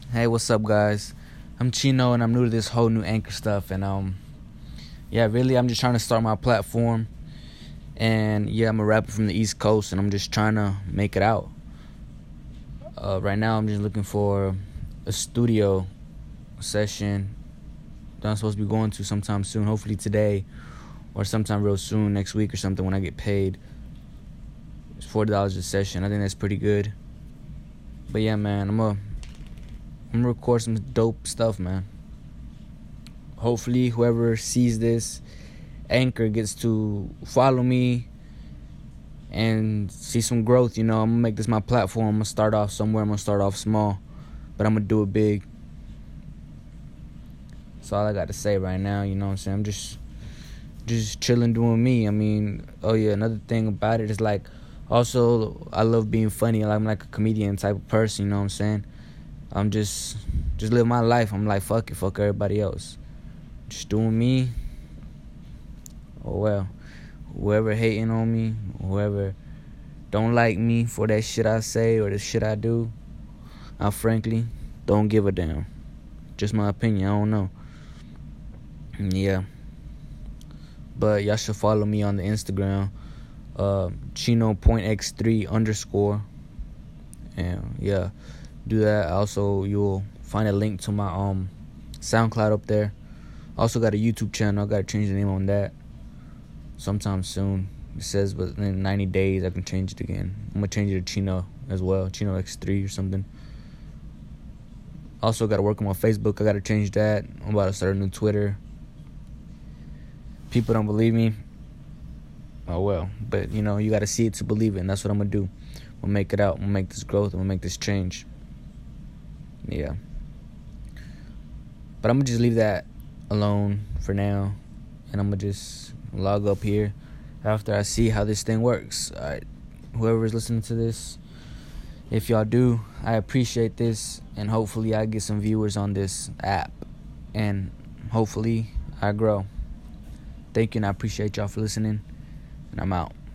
Hey, what's up, guys? I'm Chino, and I'm new to this whole new Anchor stuff. And yeah, really, I'm just trying to start my platform. And yeah, I'm a rapper from the East Coast, and I'm just trying to make it out. Right now, I'm just looking for a studio session that I'm supposed to be going to sometime soon. Hopefully today, or sometime real soon, next week or something when I get paid. It's $40 a session. I think that's pretty good. But yeah, man, I'm gonna record some dope stuff, man. Hopefully whoever sees this Anchor gets to follow me and see some growth. I'm gonna make this my platform. I'm gonna start off somewhere. I'm gonna start off small, but I'm gonna do it big. That's all I got to say right now. You know what I'm saying? I'm just chilling, doing me. I mean, oh yeah, another thing about it is like, also I love being funny. I'm like a comedian type of person. You know what I'm saying? I'm just live my life. I'm like, fuck it, fuck everybody else. Just doing me. Oh well, whoever hating on me, whoever don't like me for that shit I say or the shit I do, I frankly don't give a damn. Just my opinion. I don't know. Yeah. But y'all should follow me on the Instagram, Chino.x3_. And yeah, do that. Also, you'll find a link to my SoundCloud up there. Also got a YouTube channel. I gotta change the name on that sometime soon. It says, but in 90 days I can change it again. I'm gonna change it to Chino as well, Chino.x3 or something. Also gotta work on my Facebook. I gotta change that. I'm about to start a new Twitter. People don't believe me. Oh well, but you gotta see it to believe it, and that's what I'm gonna do. I'm gonna make it out. I'm gonna make this growth. I'm gonna make this change. Yeah. But I'm gonna just leave that alone for now, and I'm gonna just log up here after I see how this thing works. Alright, whoever's listening to this, if y'all do, I appreciate this, and hopefully I get some viewers on this app, and hopefully I grow. Thank you, and I appreciate y'all for listening, and I'm out.